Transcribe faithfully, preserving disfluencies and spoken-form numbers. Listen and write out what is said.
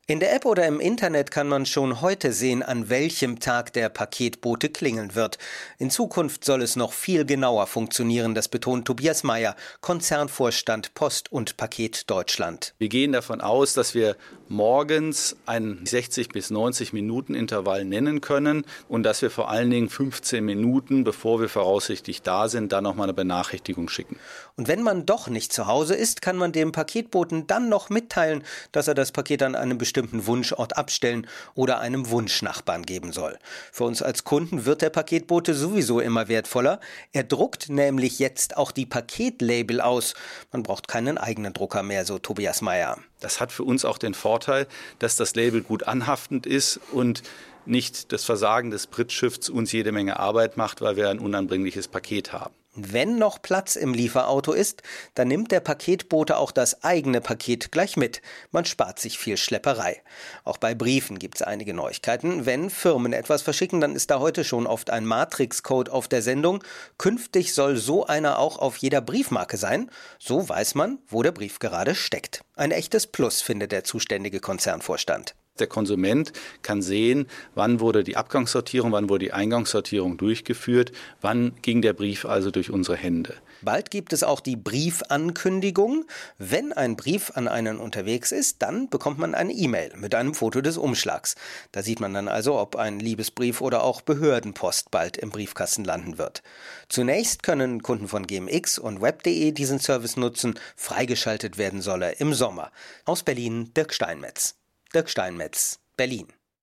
In der App oder im Internet kann man schon heute sehen, an welchem Tag der Paketbote klingeln wird. In Zukunft soll es noch viel genauer funktionieren, das betont Tobias Meyer, Konzernvorstand Post und Paket Deutschland. Wir gehen davon aus, dass wir morgens einen sechzig bis neunzig Minuten Intervall nennen können und dass wir vor allen Dingen fünfzehn Minuten, bevor wir voraussichtlich da sind, dann nochmal eine Benachrichtigung schicken. Und wenn man doch nicht zu Hause ist, kann man dem Paketboten dann noch mitteilen, dass er das Paket an einem bestimmten Wunschort abstellen oder einem Wunschnachbarn geben soll. Für uns als Kunden wird der Paketbote sowieso immer wertvoller. Er druckt nämlich jetzt auch die Paketlabel aus. Man braucht keinen eigenen Drucker mehr, so Tobias Meyer. Das hat für uns auch den Vorteil, dass das Label gut anhaftend ist und nicht das Versagen des Brittschiffs uns jede Menge Arbeit macht, weil wir ein unanbringliches Paket haben. Wenn noch Platz im Lieferauto ist, dann nimmt der Paketbote auch das eigene Paket gleich mit. Man spart sich viel Schlepperei. Auch bei Briefen gibt es einige Neuigkeiten. Wenn Firmen etwas verschicken, dann ist da heute schon oft ein Matrix-Code auf der Sendung. Künftig soll so einer auch auf jeder Briefmarke sein. So weiß man, wo der Brief gerade steckt. Ein echtes Plus, findet der zuständige Konzernvorstand. Der Konsument kann sehen, wann wurde die Abgangssortierung, wann wurde die Eingangssortierung durchgeführt, wann ging der Brief also durch unsere Hände. Bald gibt es auch die Briefankündigung. Wenn ein Brief an einen unterwegs ist, dann bekommt man eine E-Mail mit einem Foto des Umschlags. Da sieht man dann also, ob ein Liebesbrief oder auch Behördenpost bald im Briefkasten landen wird. Zunächst können Kunden von G M X und web punkt de diesen Service nutzen. Freigeschaltet werden soll er im Sommer. Aus Berlin, Dirk Steinmetz. Dirk Steinmetz, Berlin.